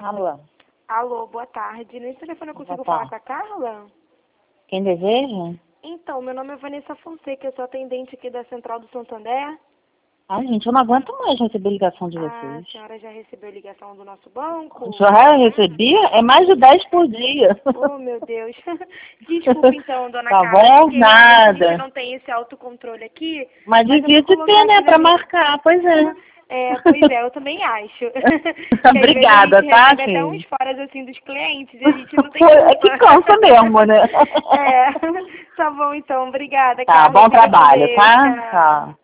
Alô? Alô, boa tarde. Nesse telefone eu consigo Boa falar tarde. com a Carla? Quem deseja? Então, meu nome é Vanessa Fonseca, eu sou atendente aqui da Central do Santander. Ai, gente, eu não aguento mais receber ligação de A vocês. senhora já recebeu ligação do nosso banco? Já recebi? É mais de 10 por dia. Oh, meu Deus. Desculpa então, dona Tá Carla, bom? porque realmente a gente Nada. não tem esse autocontrole aqui. Mas Mas eu devia vou de colocar ter, né? aqui na Pra minha... marcar. Pois é. Pois é, eu também acho. Que às vezes a Obrigada, gente tá, recebe até uns filho? foras assim dos clientes e a gente não tem É que culpa. cansa mesmo, né? É, tá bom então, obrigada, Tá, Carla, bom fica com trabalho, Deus, tá? tchau. Tchau.